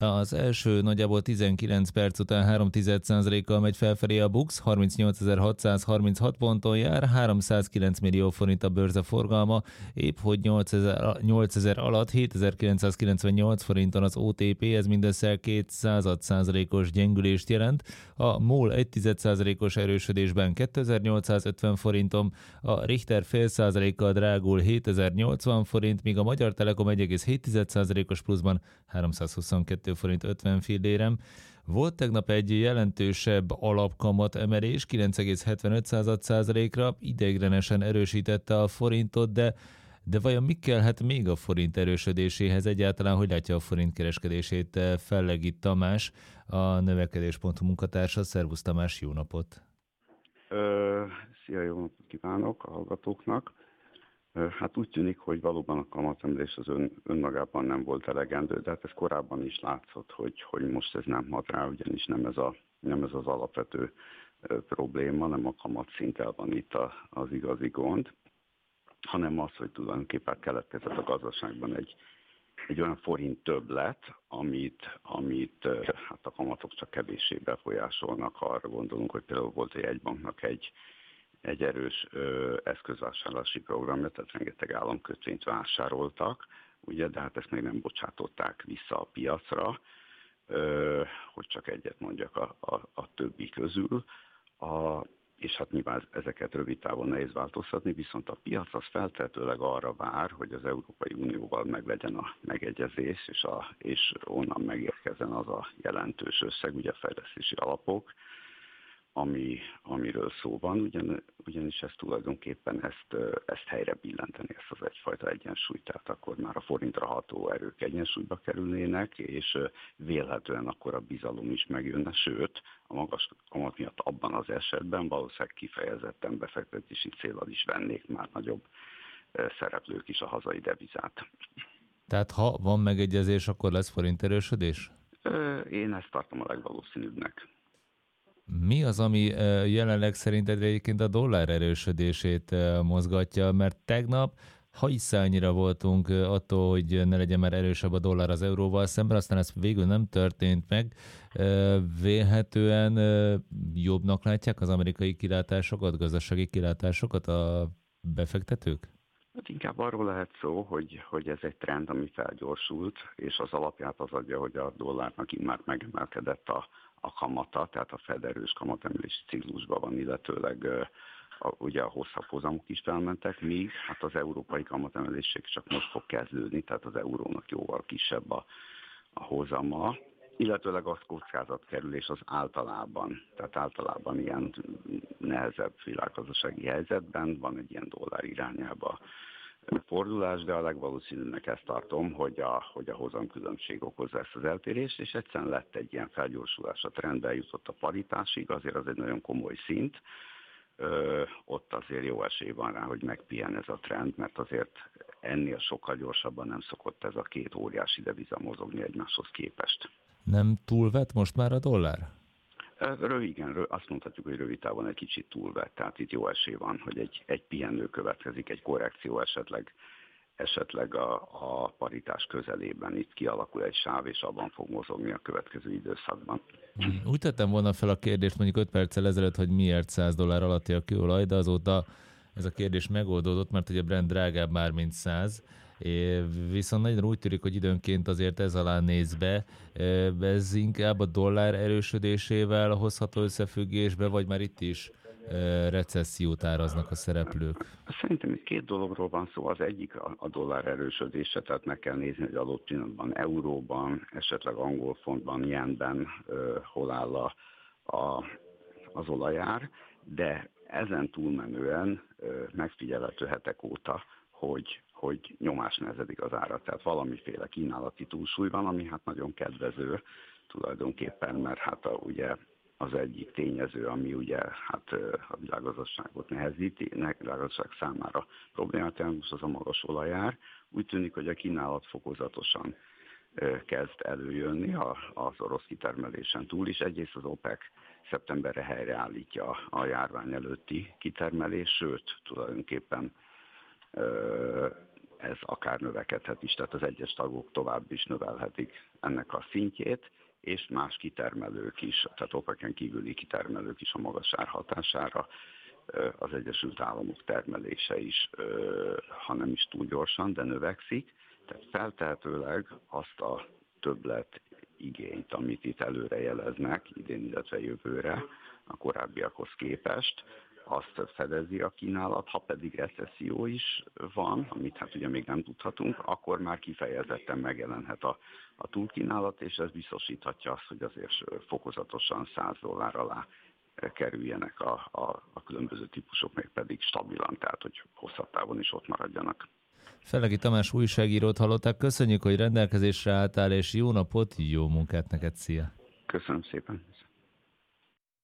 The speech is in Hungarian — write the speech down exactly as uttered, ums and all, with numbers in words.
Az első nagyjából tizenkilenc perc után három százalékkal megy felfelé a BUX, harmincnyolcezer-hatszázharminchat ponton jár, háromszázkilenc millió forint a bőrze forgalma, épp hogy nyolcezer alatt, hétezer-kilencszázkilencvennyolc forinton az o té pé, ez mindössze két százalékos gyengülést jelent, a MOL egy százalékos erősödésben kétezer-nyolcszázötven forinton, a Richter fél százalékkal drágul hétezer-nyolcvan forint, míg a Magyar Telekom egy egész hét százalékos pluszban háromszázhuszonkettő forint ötven fillérem. Volt tegnap egy jelentősebb alapkamat emelés, kilenc egész hetvenöt százalékra, ideiglenesen erősítette a forintot, de, de vajon mi kellhet még a forint erősödéséhez egyáltalán, hogy látja a forint kereskedését Fellegi Tamás, a növekedés pont hu munkatársa. Szervusz Tamás, jó napot! Ö, szia, jó napot kívánok a hallgatóknak! Hát úgy tűnik, hogy valóban a kamatemelés az ön, önmagában nem volt elegendő, de hát ez korábban is látszott, hogy, hogy most ez nem hat rá, ugyanis nem ez, a, nem ez az alapvető probléma, nem a kamatszinttel van itt a, az igazi gond, hanem az, hogy tulajdonképpen keletkezett a gazdaságban egy, egy olyan forint többlet, amit, amit hát a kamatok csak kevéssé befolyásolnak. Arra gondolunk, hogy például volt a jegybanknak egy egy erős ö, eszközvásárlási programja, tehát rengeteg államkötvényt vásároltak, ugye, de hát ezt még nem bocsátották vissza a piacra, ö, hogy csak egyet mondjak a, a, a többi közül, a, és hát nyilván ezeket rövid távon nehéz változtatni, viszont a piac az feltehetőleg arra vár, hogy az Európai Unióval meglegyen a megegyezés, és, a, és onnan megérkezzen az a jelentős összeg, ugye a fejlesztési alapok, Ami, amiről szó van, ugyan, ugyanis ez tulajdonképpen ezt, ezt helyre billenteni, ezt az egyfajta egyensúlyt, tehát akkor már a forintra ható erők egyensúlyba kerülnének, és vélhetően akkor a bizalom is megjönne, sőt, a magas kamat miatt abban az esetben valószínűleg kifejezetten befektetési céllal is vennék már nagyobb szereplők is a hazai devizát. Tehát ha van megegyezés, akkor lesz forint erősödés? Én ezt tartom a legvalószínűbbnek. Mi az, ami jelenleg szerinted egyébként a dollár erősödését mozgatja? Mert tegnap, ha is annyira voltunk attól, hogy ne legyen már erősebb a dollár az euróval szemben, aztán ez végül nem történt meg. Vélhetően jobbnak látják az amerikai kilátásokat, gazdasági kilátásokat a befektetők? Hát inkább arról lehet szó, hogy, hogy ez egy trend, ami felgyorsult, és az alapját az adja, hogy a dollárnak immár megemelkedett a a kamata, tehát a Fed erős kamatemelési ciklusban van, illetőleg a, ugye a hosszabb hozamok is felmentek, míg hát az európai kamatemelések csak most fog kezdődni, tehát az eurónak jóval kisebb a, a hozama, illetőleg az kockázatkerülés az általában, tehát általában ilyen nehezebb világgazdasági helyzetben van egy ilyen dollár irányába fordulás, de a legvalószínűnek ezt tartom, hogy a, hogy a hozamkülönbség okozza ezt az eltérést, és egyszerűen lett egy ilyen felgyorsulás, a trendbe jutott a paritásig, azért az egy nagyon komoly szint, Ö, ott azért jó esély van rá, hogy megpihen ez a trend, mert azért ennél sokkal gyorsabban nem szokott ez a két óriási deviza mozogni egymáshoz képest. Nem túlvet most már a dollár? Rövid, igen, azt mondhatjuk, hogy rövid távon egy kicsit túlvett, tehát itt jó esély van, hogy egy, egy pihenő következik, egy korrekció esetleg, esetleg a, a paritás közelében itt kialakul egy sáv, és abban fog mozogni a következő időszakban. Úgy tettem volna fel a kérdést mondjuk öt perccel ezelőtt, hogy miért száz dollár alatti a kőolaj, de azóta ez a kérdés megoldódott, mert ugye Brent drágább már, mint száz, viszont nagyon úgy tűnik, hogy időnként azért ez alá néz be. Ez inkább a dollár erősödésével hozható összefüggésbe, vagy már itt is recessziót áraznak a szereplők? Szerintem itt két dologról van szó. Az egyik a, a dollár erősödése, tehát meg kell nézni, hogy adott pillanatban euróban, esetleg angol fontban, jenben uh, hol áll a, a, az olajár, de ezen túlmenően uh, megfigyelhető hetek óta, hogy, hogy nyomás nehezedik az ára, tehát valamiféle kínálati túlsúly van, ami hát nagyon kedvező tulajdonképpen, mert hát a, ugye az egyik tényező, ami ugye hát a világgazdaságot nehezíti, a világgazdaság számára problémát jelent, az a magas olajár. Úgy tűnik, hogy a kínálat fokozatosan kezd előjönni az orosz kitermelésen túl is. Egyrészt az OPEC szeptemberre helyreállítja a járvány előtti kitermelés, sőt, tulajdonképpen ez akár növekedhet is, tehát az egyes tagok tovább is növelhetik ennek a szintjét, és más kitermelők is, tehát OPEC-en kívüli kitermelők is a magas ár hatására, az Egyesült Államok termelése is, ha nem is túl gyorsan, de növekszik. Tehát feltehetőleg azt a többlet igényt, amit itt előre jeleznek, idén, illetve jövőre, a korábbiakhoz képest, azt fedezi a kínálat, ha pedig recesszió is van, amit hát ugye még nem tudhatunk, akkor már kifejezetten megjelenhet a, a túlkínálat, és ez biztosíthatja azt, hogy azért fokozatosan száz dollár alá kerüljenek a, a, a különböző típusok, még pedig stabilan, tehát hogy hosszabb távon is ott maradjanak. Fellegi Tamás újságírót hallották, köszönjük, hogy rendelkezésre álltál, és jó napot, jó munkát neked, szia! Köszönöm szépen!